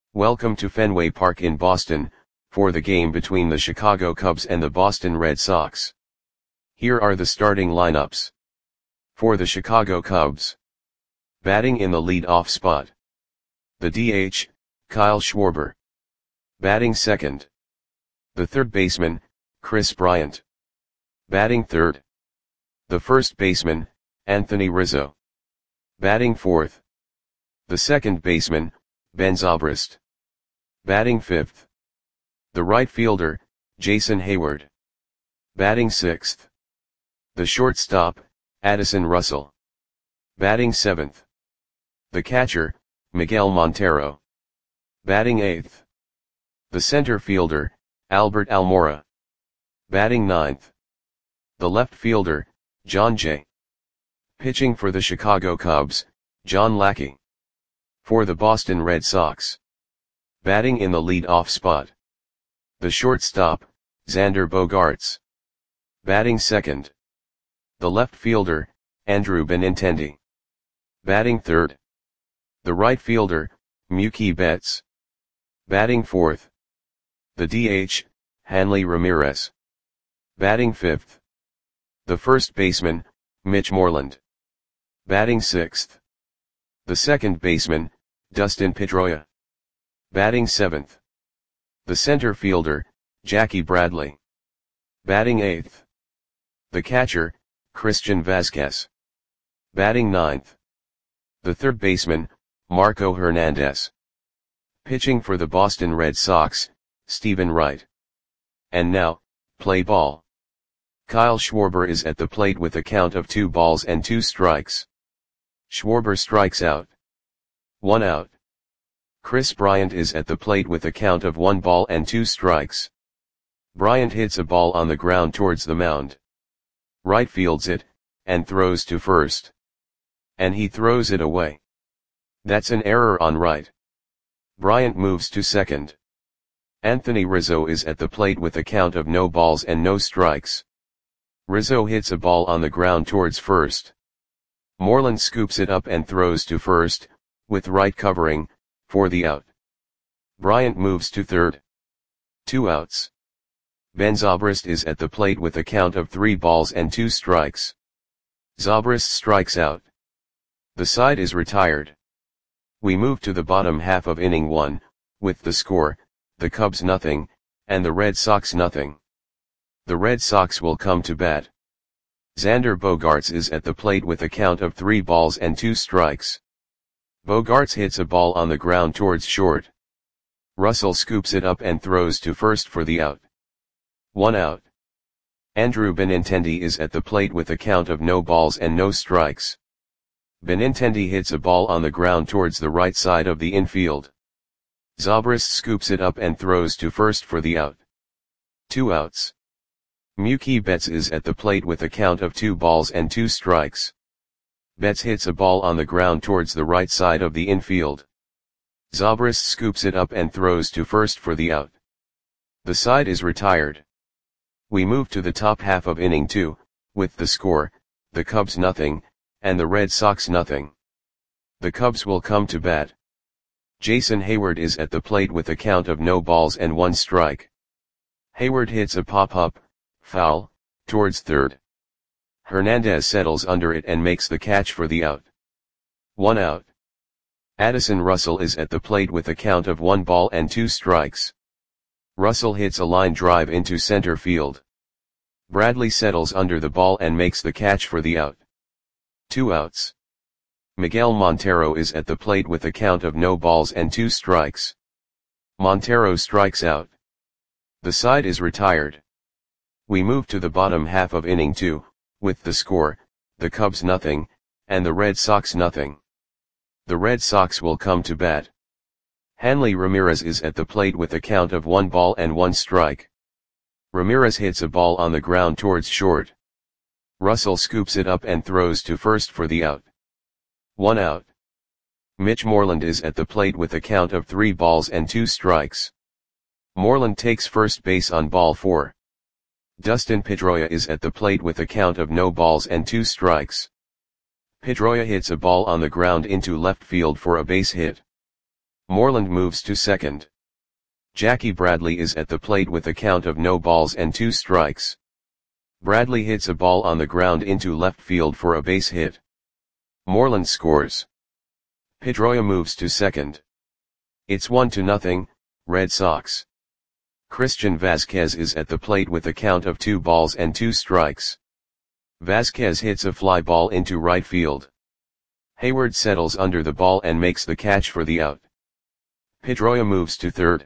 Welcome to Fenway Park in Boston, for the game between the Chicago Cubs and the Boston Red Sox. Here are the starting lineups. For the Chicago Cubs. Batting in the lead-off spot. The DH, Kyle Schwarber. Batting second. The third baseman, Kris Bryant. Batting third. The first baseman, Anthony Rizzo. Batting fourth. The second baseman, Ben Zobrist. Batting fifth. The right fielder, Jason Heyward. Batting sixth. The shortstop, Addison Russell. Batting seventh. The catcher, Miguel Montero. Batting eighth. The center fielder, Albert Almora. Batting ninth. The left fielder, Jon Jay. Pitching for the Chicago Cubs, John Lackey. For the Boston Red Sox. Batting in the lead-off spot. The shortstop, Xander Bogaerts. Batting second. The left fielder, Andrew Benintendi. Batting third. The right fielder, Mookie Betts. Batting fourth. The DH, Hanley Ramirez. Batting fifth. The first baseman, Mitch Moreland. Batting sixth. The second baseman, Dustin Pedroia. Batting seventh. The center fielder, Jackie Bradley. Batting eighth. The catcher, Christian Vazquez. Batting ninth. The third baseman, Marco Hernandez. Pitching for the Boston Red Sox, Stephen Wright. And now, play ball. Kyle Schwarber is at the plate with a count of 2 balls and 2 strikes. Schwarber strikes out. 1 out. Kris Bryant is at the plate with a count of 1 ball and 2 strikes. Bryant hits a ball on the ground towards the mound. Wright fields it, and throws to first. And he throws it away. That's an error on Wright. Bryant moves to second. Anthony Rizzo is at the plate with a count of no balls and no strikes. Rizzo hits a ball on the ground towards first. Moreland scoops it up and throws to first, with Wright covering, for the out. Bryant moves to third. 2 outs. Ben Zobrist is at the plate with a count of 3 balls and 2 strikes. Zobrist strikes out. The side is retired. We move to the bottom half of inning 1, with the score, the Cubs nothing, and the Red Sox nothing. The Red Sox will come to bat. Xander Bogaerts is at the plate with a count of 3 balls and 2 strikes. Bogaerts hits a ball on the ground towards short. Russell scoops it up and throws to first for the out. 1 out. Andrew Benintendi is at the plate with a count of no balls and no strikes. Benintendi hits a ball on the ground towards the right side of the infield. Zobrist scoops it up and throws to first for the out. 2 outs. Mookie Betts is at the plate with a count of 2 balls and 2 strikes. Betts hits a ball on the ground towards the right side of the infield. Zobrist scoops it up and throws to first for the out. The side is retired. We move to the top half of inning 2, with the score, the Cubs nothing, and the Red Sox nothing. The Cubs will come to bat. Jason Heyward is at the plate with a count of no balls and 1 strike. Heyward hits a pop-up, foul, towards third. Hernandez settles under it and makes the catch for the out. 1 out. Addison Russell is at the plate with a count of 1 ball and 2 strikes. Russell hits a line drive into center field. Bradley settles under the ball and makes the catch for the out. 2 outs. Miguel Montero is at the plate with a count of no balls and 2 strikes. Montero strikes out. The side is retired. We move to the bottom half of inning 2, with the score, the Cubs nothing, and the Red Sox nothing. The Red Sox will come to bat. Hanley Ramirez is at the plate with a count of 1 ball and 1 strike. Ramirez hits a ball on the ground towards short. Russell scoops it up and throws to first for the out. 1 out. Mitch Moreland is at the plate with a count of 3 balls and 2 strikes. Moreland takes first base on ball 4. Dustin Pedroia is at the plate with a count of no balls and 2 strikes. Pedroia hits a ball on the ground into left field for a base hit. Moreland moves to second. Jackie Bradley is at the plate with a count of no balls and 2 strikes. Bradley hits a ball on the ground into left field for a base hit. Moreland scores. Pedroia moves to second. It's 1-0, Red Sox. Christian Vasquez is at the plate with a count of 2 balls and 2 strikes. Vasquez hits a fly ball into right field. Hayward settles under the ball and makes the catch for the out. Pedroia moves to third.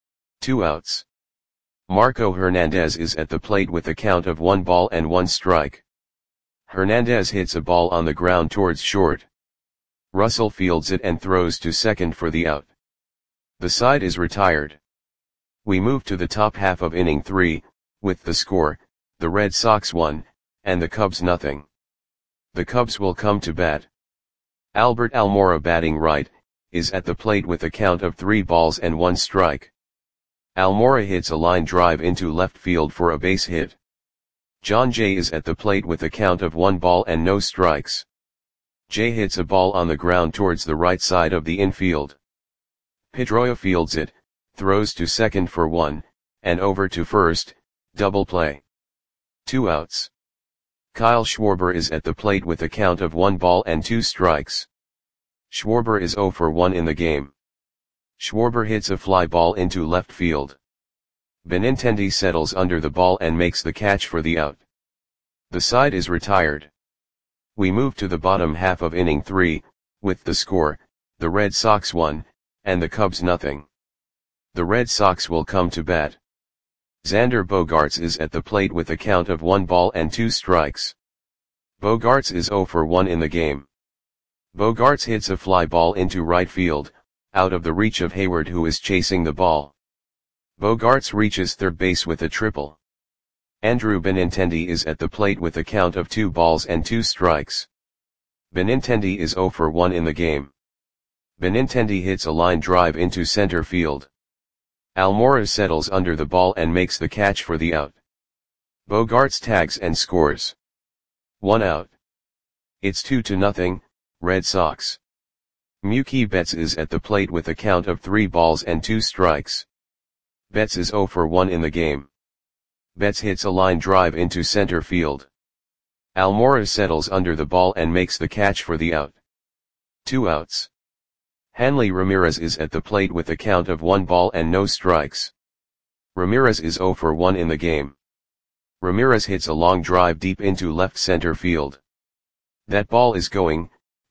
2 outs. Marco Hernandez is at the plate with a count of 1 ball and 1 strike. Hernandez hits a ball on the ground towards short. Russell fields it and throws to second for the out. The side is retired. We move to the top half of inning 3, with the score, the Red Sox 1, and the Cubs 0. The Cubs will come to bat. Albert Almora, batting right, is at the plate with a count of 3 balls and 1 strike. Almora hits a line drive into left field for a base hit. John Jay is at the plate with a count of 1 ball and no strikes. Jay hits a ball on the ground towards the right side of the infield. Pedroia fields it, throws to second for 1, and over to first, double play. 2 outs. Kyle Schwarber is at the plate with a count of 1 ball and 2 strikes. Schwarber is 0 for 1 in the game. Schwarber hits a fly ball into left field. Benintendi settles under the ball and makes the catch for the out. The side is retired. We move to the bottom half of inning 3, with the score, the Red Sox 1, and the Cubs 0. The Red Sox will come to bat. Xander Bogaerts is at the plate with a count of 1 ball and 2 strikes. Bogaerts is 0 for 1 in the game. Bogaerts hits a fly ball into right field, out of the reach of Hayward, who is chasing the ball. Bogaerts reaches third base with a triple. Andrew Benintendi is at the plate with a count of 2 balls and 2 strikes. Benintendi is 0 for 1 in the game. Benintendi hits a line drive into center field. Almora settles under the ball and makes the catch for the out. Bogaerts tags and scores. 1 out. It's 2-0, Red Sox. Mookie Betts is at the plate with a count of 3 balls and 2 strikes. Betts is 0 for 1 in the game. Betts hits a line drive into center field. Almora settles under the ball and makes the catch for the out. 2 outs. Hanley Ramirez is at the plate with a count of 1 ball and no strikes. Ramirez is 0 for 1 in the game. Ramirez hits a long drive deep into left center field. That ball is going,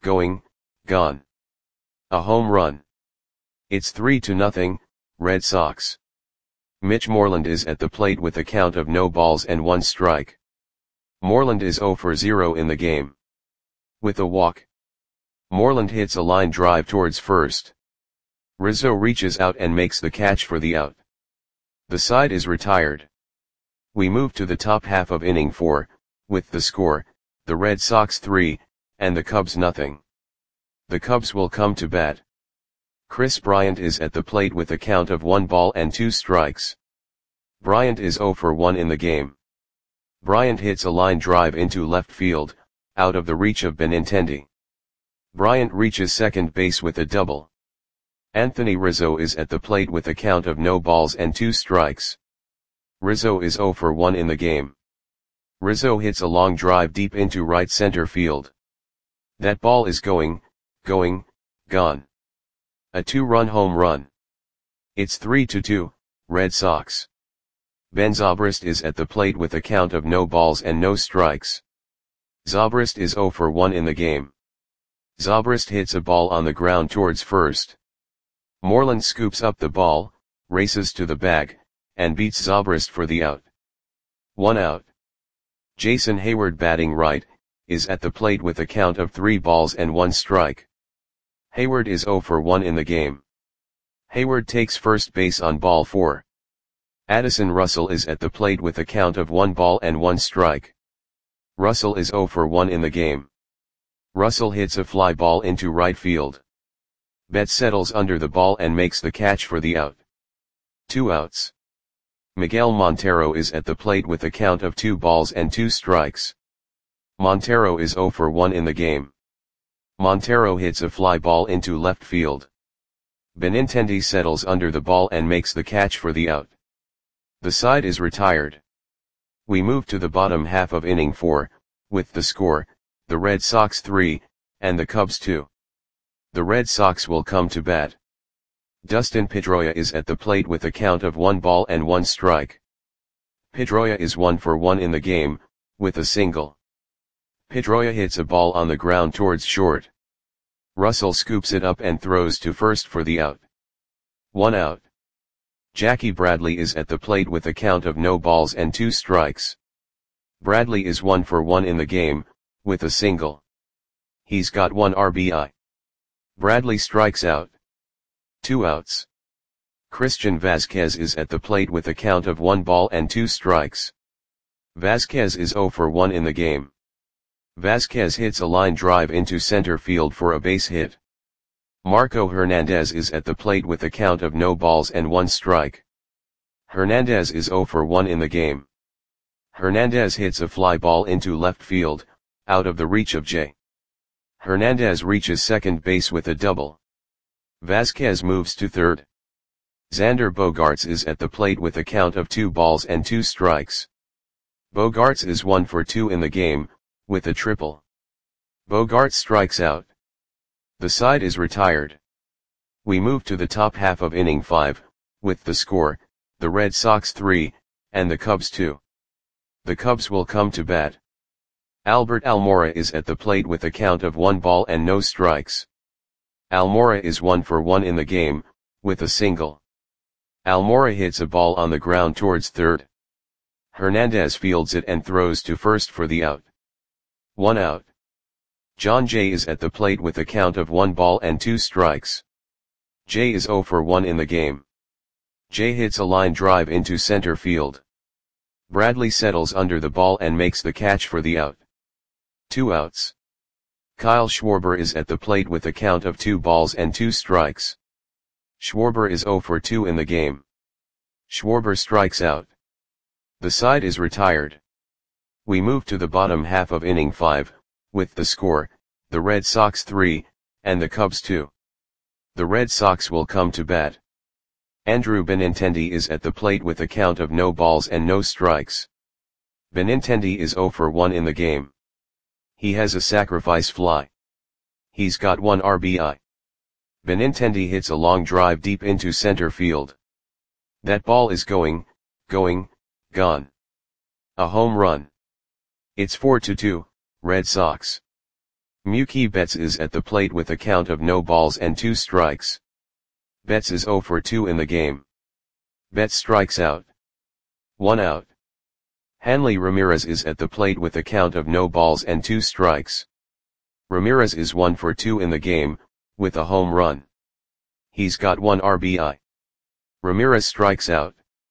gone. A home run. It's 3-0, Red Sox. Mitch Moreland is at the plate with a count of no balls and 1 strike. Moreland is 0 for 0 in the game. With a walk. Moreland hits a line drive towards first. Rizzo reaches out and makes the catch for the out. The side is retired. We move to the top half of inning 4, with the score, the Red Sox 3, and the Cubs 0. The Cubs will come to bat. Chris Bryant is at the plate with a count of 1 ball and 2 strikes. Bryant is 0 for 1 in the game. Bryant hits a line drive into left field, out of the reach of Benintendi. Bryant reaches second base with a double. Anthony Rizzo is at the plate with a count of no balls and 2 strikes. Rizzo is 0 for 1 in the game. Rizzo hits a long drive deep into right center field. That ball is going, gone. A 2-run home run. It's 3-2, Red Sox. Ben Zobrist is at the plate with a count of no balls and no strikes. Zobrist is 0 for 1 in the game. Zobrist hits a ball on the ground towards first. Moreland scoops up the ball, races to the bag, and beats Zobrist for the out. 1 out. Jason Hayward, batting right, is at the plate with a count of 3 balls and 1 strike. Hayward is 0 for 1 in the game. Hayward takes first base on ball 4. Addison Russell is at the plate with a count of 1 ball and 1 strike. Russell is 0 for 1 in the game. Russell hits a fly ball into right field. Betts settles under the ball and makes the catch for the out. 2 outs. Miguel Montero is at the plate with a count of 2 balls and 2 strikes. Montero is 0 for 1 in the game. Montero hits a fly ball into left field. Benintendi settles under the ball and makes the catch for the out. The side is retired. We move to the bottom half of inning 4, with the score, the Red Sox 3, and the Cubs 2. The Red Sox will come to bat. Dustin Pedroia is at the plate with a count of 1 ball and 1 strike. Pedroia is 1 for 1 in the game, with a single. Pedroia hits a ball on the ground towards short. Russell scoops it up and throws to first for the out. 1 out. Jackie Bradley is at the plate with a count of no balls and 2 strikes. Bradley is 1 for 1 in the game, with a single. He's got 1 RBI. Bradley strikes out. 2 outs. Christian Vazquez is at the plate with a count of 1 ball and 2 strikes. Vazquez is 0 for 1 in the game. Vazquez hits a line drive into center field for a base hit. Marco Hernandez is at the plate with a count of no balls and 1 strike. Hernandez is 0 for 1 in the game. Hernandez hits a fly ball into left field, out of the reach of Jay. Hernandez reaches second base with a double. Vazquez moves to third. Xander Bogaerts is at the plate with a count of 2 balls and 2 strikes. Bogaerts is 1 for 2 in the game, with a triple. Bogaerts strikes out. The side is retired. We move to the top half of inning 5, with the score, the Red Sox 3, and the Cubs 2. The Cubs will come to bat. Albert Almora is at the plate with a count of 1 ball and no strikes. Almora is 1 for 1 in the game, with a single. Almora hits a ball on the ground towards third. Hernandez fields it and throws to first for the out. 1 out. John Jay is at the plate with a count of 1 ball and 2 strikes. Jay is 0 for 1 in the game. Jay hits a line drive into center field. Bradley settles under the ball and makes the catch for the out. 2 outs. Kyle Schwarber is at the plate with a count of 2 balls and 2 strikes. Schwarber is 0 for 2 in the game. Schwarber strikes out. The side is retired. We move to the bottom half of inning 5, with the score, the Red Sox 3, and the Cubs 2. The Red Sox will come to bat. Andrew Benintendi is at the plate with a count of no balls and no strikes. Benintendi is 0 for 1 in the game. He has a sacrifice fly. He's got 1 RBI. Benintendi hits a long drive deep into center field. That ball is going, gone. A home run. It's 4-2, Red Sox. Mookie Betts is at the plate with a count of no balls and 2 strikes. Betts is 0 for 2 in the game. Betts strikes out. 1 out. Hanley Ramirez is at the plate with a count of no balls and 2 strikes. Ramirez is 1 for 2 in the game, with a home run. He's got 1 RBI. Ramirez strikes out.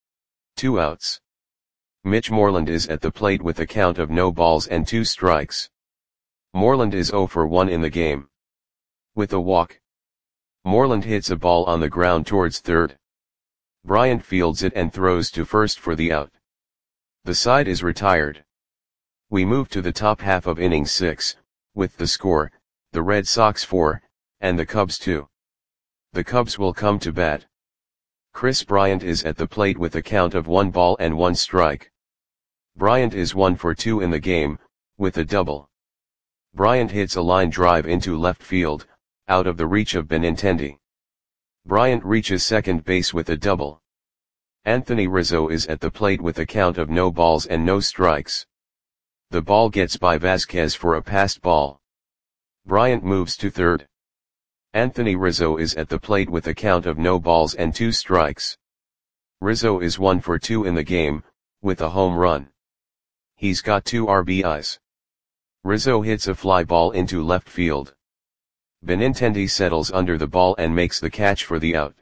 2 outs. Mitch Moreland is at the plate with a count of no balls and 2 strikes. Moreland is 0 for 1 in the game. With a walk. Moreland hits a ball on the ground towards third. Bryant fields it and throws to first for the out. The side is retired. We move to the top half of inning 6, with the score, the Red Sox 4, and the Cubs 2. The Cubs will come to bat. Chris Bryant is at the plate with a count of 1 ball and 1 strike. Bryant is 1 for 2 in the game, with a double. Bryant hits a line drive into left field, out of the reach of Benintendi. Bryant reaches second base with a double. Anthony Rizzo is at the plate with a count of no balls and no strikes. The ball gets by Vazquez for a passed ball. Bryant moves to third. Anthony Rizzo is at the plate with a count of no balls and 2 strikes. Rizzo is 1 for 2 in the game, with a home run. He's got 2 RBIs. Rizzo hits a fly ball into left field. Benintendi settles under the ball and makes the catch for the out.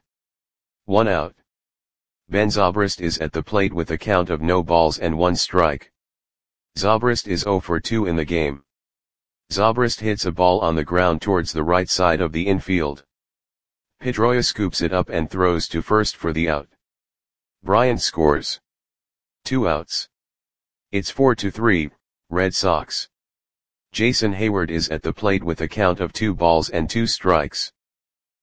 1 out. Ben Zobrist is at the plate with a count of no balls and 1 strike. Zobrist is 0 for 2 in the game. Zobrist hits a ball on the ground towards the right side of the infield. Pedroia scoops it up and throws to first for the out. Bryant scores. 2 outs. It's 4-3, Red Sox. Jason Hayward is at the plate with a count of 2 balls and 2 strikes.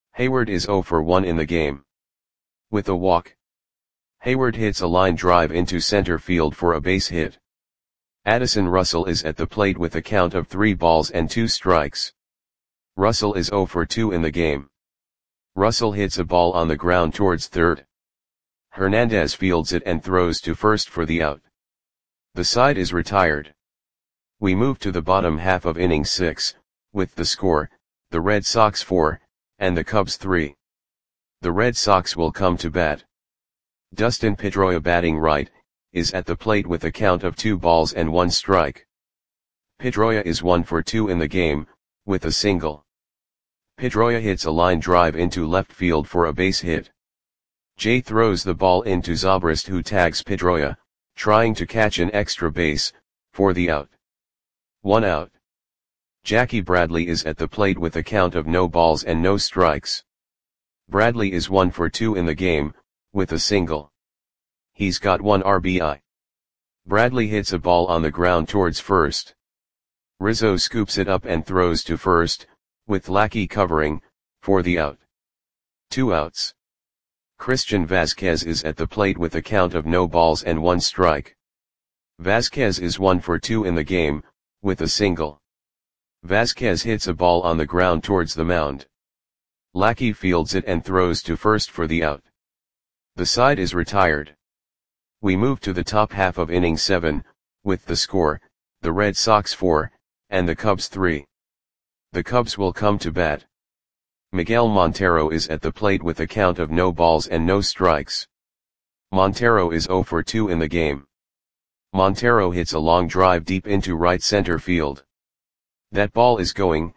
Hayward is 0 for 1 in the game. With a walk, Hayward hits a line drive into center field for a base hit. Addison Russell is at the plate with a count of 3 balls and 2 strikes. Russell is 0 for 2 in the game. Russell hits a ball on the ground towards third. Hernandez fields it and throws to first for the out. The side is retired. We move to the bottom half of inning 6, with the score, the Red Sox 4, and the Cubs 3. The Red Sox will come to bat. Dustin Pedroia, batting right, is at the plate with a count of 2 balls and 1 strike. Pedroia is 1 for 2 in the game, with a single. Pedroia hits a line drive into left field for a base hit. Jay throws the ball into Zobrist, who tags Pedroia, trying to catch an extra base, for the out. 1 out. Jackie Bradley is at the plate with a count of no balls and no strikes. Bradley is 1 for 2 in the game, with a single. He's got 1 RBI. Bradley hits a ball on the ground towards first. Rizzo scoops it up and throws to first, with Lackey covering, for the out. 2 outs. Christian Vazquez is at the plate with a count of no balls and 1 strike. Vazquez is 1 for 2 in the game, with a single. Vazquez hits a ball on the ground towards the mound. Lackey fields it and throws to first for the out. The side is retired. We move to the top half of inning 7, with the score, the Red Sox 4, and the Cubs 3. The Cubs will come to bat. Miguel Montero is at the plate with a count of no balls and no strikes. Montero is 0 for 2 in the game. Montero hits a long drive deep into right center field. That ball is gone.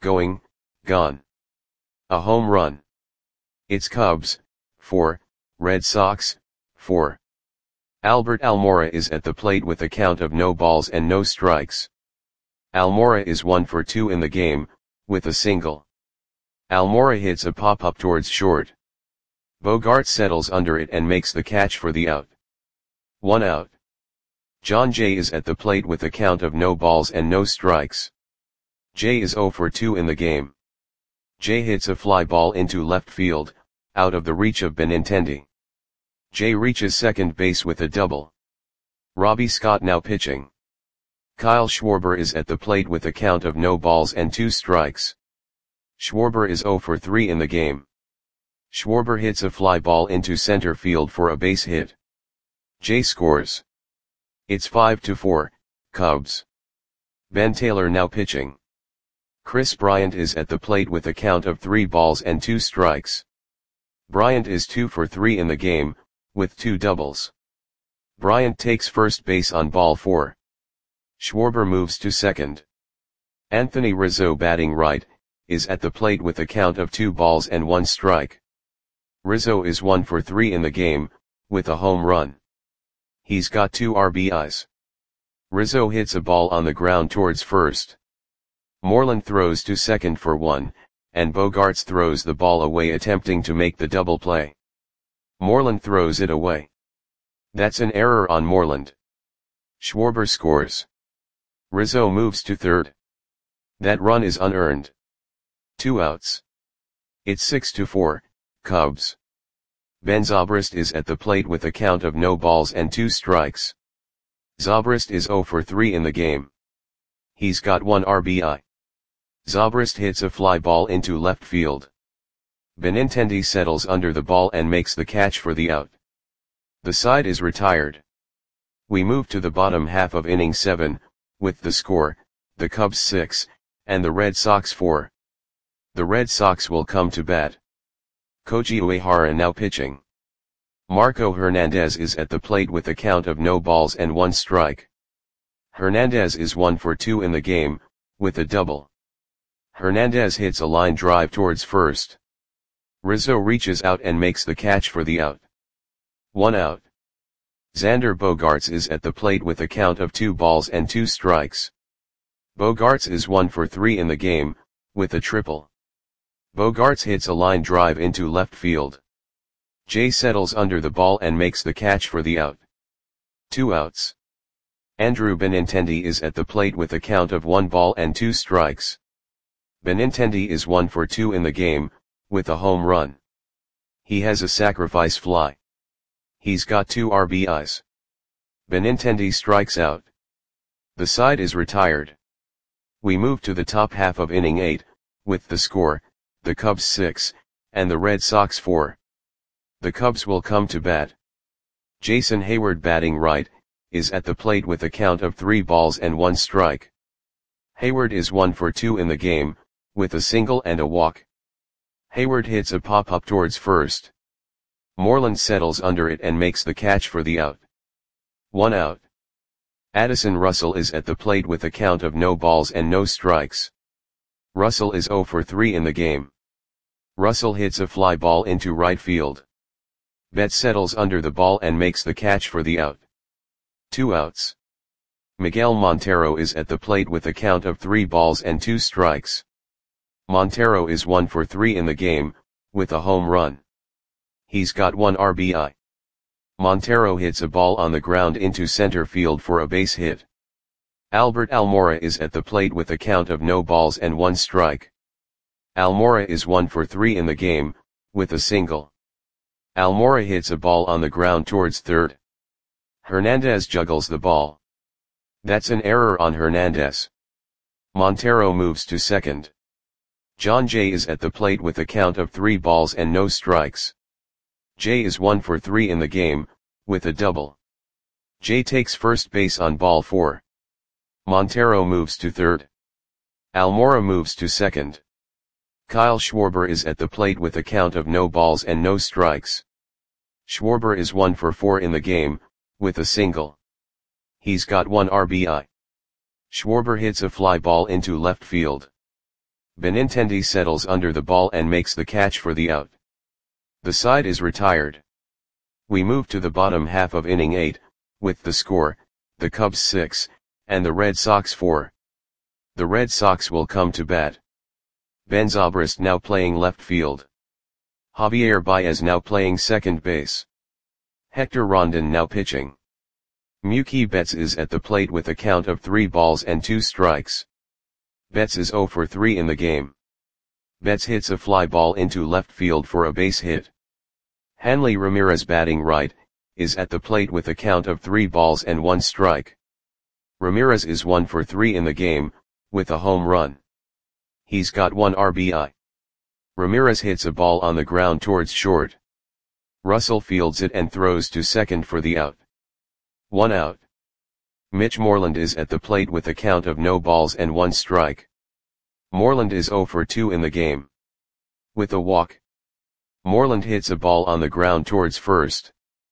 A home run. It's Cubs 4, Red Sox 4. Albert Almora is at the plate with a count of no balls and no strikes. Almora is 1 for 2 in the game, with a single. Almora hits a pop-up towards short. Bogart settles under it and makes the catch for the out. 1 out. John Jay is at the plate with a count of no balls and no strikes. Jay is 0 for 2 in the game. Jay hits a fly ball into left field, out of the reach of Benintendi. Jay reaches second base with a double. Robbie Scott now pitching. Kyle Schwarber is at the plate with a count of no balls and 2 strikes. Schwarber is 0 for 3 in the game. Schwarber hits a fly ball into center field for a base hit. Jay scores. It's 5-4, Cubs. Ben Taylor now pitching. Chris Bryant is at the plate with a count of 3 balls and 2 strikes. Bryant is 2 for 3 in the game, with 2 doubles. Bryant takes first base on ball 4. Schwarber moves to second. Anthony Rizzo, batting right, is at the plate with a count of 2 balls and 1 strike. Rizzo is 1 for 3 in the game, with a home run. He's got 2 RBIs. Rizzo hits a ball on the ground towards first. Moreland throws to second for 1, and Bogarts throws the ball away, attempting to make the double play. Moreland throws it away. That's an error on Moreland. Schwarber scores. Rizzo moves to third. That run is unearned. 2 outs. It's 6-4, Cubs. Ben Zobrist is at the plate with a count of no balls and 2 strikes. Zobrist is 0 for 3 in the game. He's got 1 RBI. Zobrist hits a fly ball into left field. Benintendi settles under the ball and makes the catch for the out. The side is retired. We move to the bottom half of inning 7, with the score, the Cubs 6, and the Red Sox 4. The Red Sox will come to bat. Koji Uehara now pitching. Marco Hernandez is at the plate with a count of no balls and 1 strike. Hernandez is 1 for 2 in the game, with a double. Hernandez hits a line drive towards first. Rizzo reaches out and makes the catch for the out. 1 out. Xander Bogaerts is at the plate with a count of 2 balls and 2 strikes. Bogaerts is 1 for 3 in the game, with a triple. Bogaerts hits a line drive into left field. Jay settles under the ball and makes the catch for the out. 2 outs. Andrew Benintendi is at the plate with a count of 1 ball and 2 strikes. Benintendi is 1 for 2 in the game, with a home run. He has a sacrifice fly. He's got 2 RBIs. Benintendi strikes out. The side is retired. We move to the top half of inning 8, with the score, the Cubs 6, and the Red Sox 4. The Cubs will come to bat. Jason Heyward, batting right, is at the plate with a count of 3 balls and 1 strike. Heyward is 1 for 2 in the game, with a single and a walk. Heyward hits a pop-up towards first. Moreland settles under it and makes the catch for the out. 1 out. Addison Russell is at the plate with a count of no balls and no strikes. Russell is 0 for 3 in the game. Russell hits a fly ball into right field. Betts settles under the ball and makes the catch for the out. 2 outs. Miguel Montero is at the plate with a count of 3 balls and 2 strikes. Montero is 1 for 3 in the game, with a home run. He's got 1 RBI. Montero hits a ball on the ground into center field for a base hit. Albert Almora is at the plate with a count of no balls and 1 strike. Almora is 1 for 3 in the game, with a single. Almora hits a ball on the ground towards third. Hernandez juggles the ball. That's an error on Hernandez. Montero moves to second. John Jay is at the plate with a count of 3 balls and no strikes. Jay is 1 for 3 in the game, with a double. Jay takes first base on ball 4. Montero moves to third. Almora moves to second. Kyle Schwarber is at the plate with a count of no balls and no strikes. Schwarber is 1 for 4 in the game, with a single. He's got 1 RBI. Schwarber hits a fly ball into left field. Benintendi settles under the ball and makes the catch for the out. The side is retired. We move to the bottom half of inning 8, with the score, the Cubs 6, and the Red Sox 4. The Red Sox will come to bat. Ben Zobrist now playing left field. Javier Baez now playing second base. Hector Rondon now pitching. Mookie Betts is at the plate with a count of 3 balls and 2 strikes. Betts is 0 for 3 in the game. Betts hits a fly ball into left field for a base hit. Hanley Ramirez, batting right, is at the plate with a count of 3 balls and 1 strike. Ramirez is 1 for 3 in the game, with a home run. He's got 1 RBI. Ramirez hits a ball on the ground towards short. Russell fields it and throws to second for the out. 1 out. Mitch Moreland is at the plate with a count of no balls and 1 strike. Moreland is 0 for 2 in the game. With a walk. Moreland hits a ball on the ground towards first.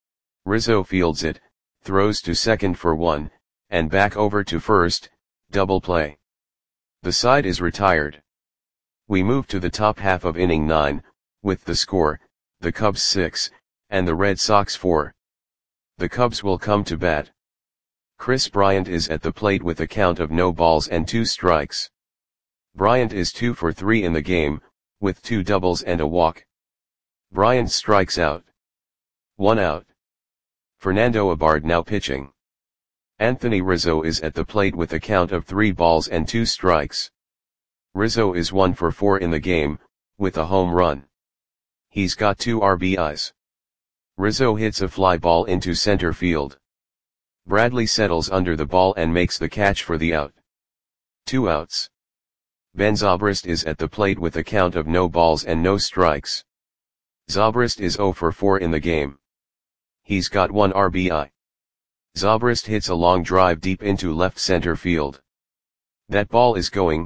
Rizzo fields it, throws to second for 1, and back over to first, double play. The side is retired. We move to the top half of inning 9, with the score, the Cubs 6, and the Red Sox 4. The Cubs will come to bat. Chris Bryant is at the plate with a count of no balls and 2 strikes. Bryant is 2 for 3 in the game, with 2 doubles and a walk. Bryant strikes out. 1 out. Fernando Abad now pitching. Anthony Rizzo is at the plate with a count of 3 balls and 2 strikes. Rizzo is 1 for 4 in the game, with a home run. He's got 2 RBIs. Rizzo hits a fly ball into center field. Bradley settles under the ball and makes the catch for the out. 2 outs. Ben Zobrist is at the plate with a count of no balls and no strikes. Zobrist is 0 for 4 in the game. He's got 1 RBI. Zobrist hits a long drive deep into left center field. That ball is gone.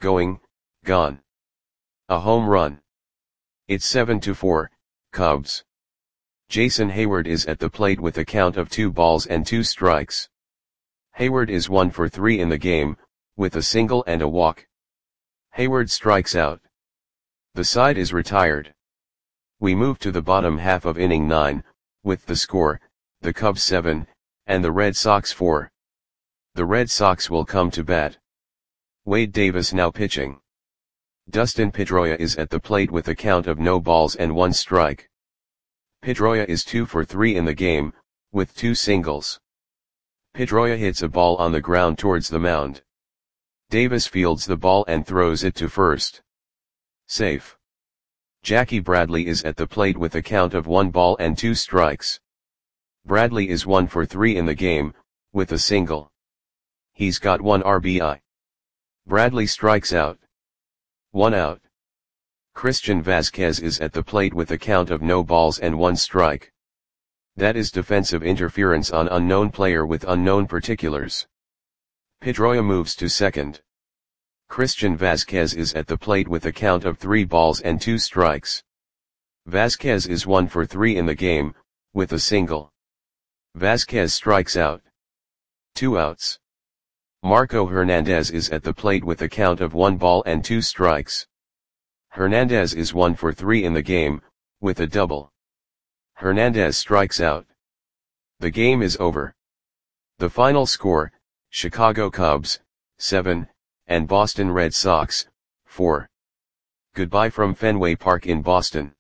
A home run. It's 7-4, Cubs. Jason Heyward is at the plate with a count of 2 balls and 2 strikes. Heyward is 1 for 3 in the game, with a single and a walk. Heyward strikes out. The side is retired. We move to the bottom half of inning 9, with the score, the Cubs 7, and the Red Sox 4. The Red Sox will come to bat. Wade Davis now pitching. Dustin Pedroia is at the plate with a count of no balls and 1 strike. Pedroia is 2 for 3 in the game, with 2 singles. Pedroia hits a ball on the ground towards the mound. Davis fields the ball and throws it to first. Safe. Jackie Bradley is at the plate with a count of 1 ball and 2 strikes. Bradley is 1 for 3 in the game, with a single. He's got 1 RBI. Bradley strikes out. 1 out. Christian Vazquez is at the plate with a count of no balls and 1 strike. That is defensive interference on unknown player with unknown particulars. Pedroia moves to second. Christian Vazquez is at the plate with a count of 3 balls and 2 strikes. Vazquez is 1 for 3 in the game, with a single. Vazquez strikes out. 2 outs. Marco Hernandez is at the plate with a count of 1 ball and 2 strikes. Hernandez is 1 for 3 in the game, with a double. Hernandez strikes out. The game is over. The final score, Chicago Cubs, 7, and Boston Red Sox, 4. Goodbye from Fenway Park in Boston.